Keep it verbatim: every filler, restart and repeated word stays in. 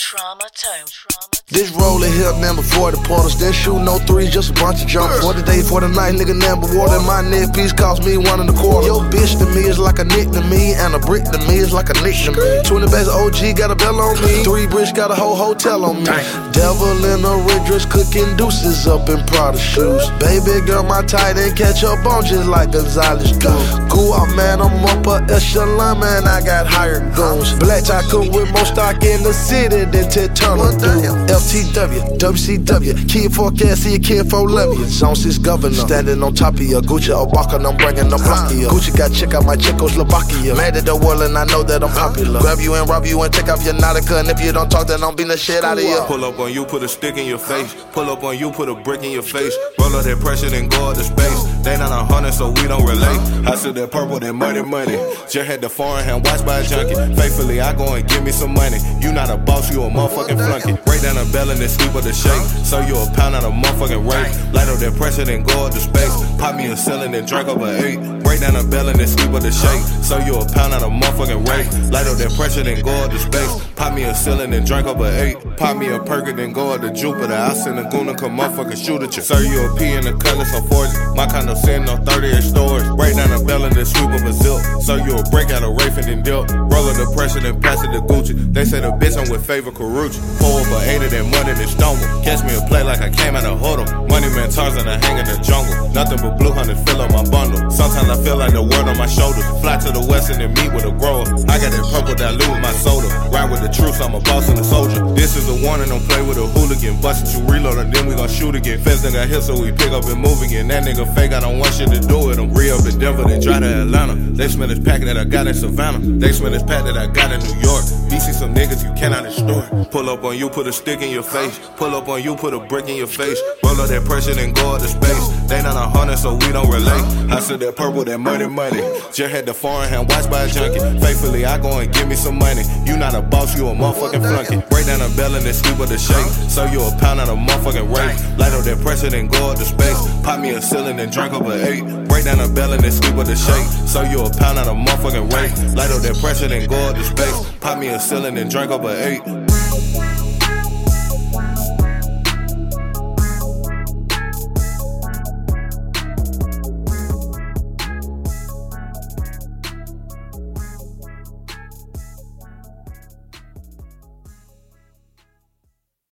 Trauma Tone. This roller here, number forty porters, then shoot no threes, just a bunch of jump. forty days for the night, nigga, number water. My neck piece cost me one and a quarter. Yo, bitch to me is like a nick to me, and a brick to me is like a nick to me. twenty bags of O G got a bell on me, three bricks got a whole hotel on me. Devil in a red dress, cooking deuces up in Prada shoes. Baby girl, my tight and catch up on just like Gonzalez do. Cool out, man, I'm upper echelon, man, I got higher goons. Black tycoon with more stock in the city than Ted Turner do. F T W, W C W, kid forecast, see a kid for Levy. Zone six governor, standing on top of ya. Gucci Obaka, I'm bringing the block of ya. Gucci got check out my Czechoslovakia. Mad at the world and I know that I'm popular. Grab you and rob you and take off your Nautica. And if you don't talk, then I'm beating the shit out of you. Pull up on you, put a stick in your face. Pull up on you, put a brick in your face. Roll up that pressure, then go up the space. They not a hundred, so we don't relate. I said that purple, that money, money. Just had the foreign hand watched by a junkie. Faithfully, I go and give me some money. You not a boss, you a motherfucking flunky. Break down a bell and then sweep up the shake. So you a pound out of motherfucking rape. Light up that pressure, then go up the space. Pop me a ceiling, then drink up an eight. Break down a bell and then sweep up the shake. So you a pound out of motherfucking rape. Light up that pressure, then go up the space. Pop me a ceiling, then drink up an eight. Pop me a perky, then go up to Jupiter. I send a goon to come motherfucking shoot at you. Sir, you a P in the cutlass on forty. My kind of sitting on thirty-eight stores. Break down a bell and then sweep up a zip. So you a break out a Rafe and then dip. Roll up the pressure, then pass it to Gucci. They say the bitch I'm with favor Karuchi. Pour up a eight of that money, then stumble. Catch me a play like I came out of Hodom. Money man Tarzan, I hang in the jungle. Nothing but blue hunters fill up my bundle. Sometimes I feel like the world on my shoulders. Fly to the west and then meet with a grower. I got that purple dilute with my soda. Ride with the troops, I'm a boss and a soldier. This is a warning, don't play with a hooligan. Bust it, you reload and then we gon' shoot again. Feds done got hit, so we pick up and move again. That nigga fake, I don't want shit to do with him. Re-up in Denver, then drive to Atlanta. They smell this pack that I got in Savannah. They smell this pack that I got in New York. B C some niggas you cannot extort. Pull up on you, put a stick in your face. Pull up on you, put a brick in your face. Roll up that pressure, then go up the space. They not a hundred, so we don't relate. I said that purple, that money, money. Just had the foreign hand watched by a junkie. Faithfully, I go and give me some money. You not a boss, you a motherfucking flunky. Break down a bell and then sweep up the shake. So you a pound out of motherfucking rape. Light up that pressure, then go up the space. Pop me a ceiling, then drink up an eight. Break down a bell and then sweep up the shake. So you a pound out of motherfucking rape. Light up that pressure, then go up the space. Pop me a ceiling, then drink up an eight.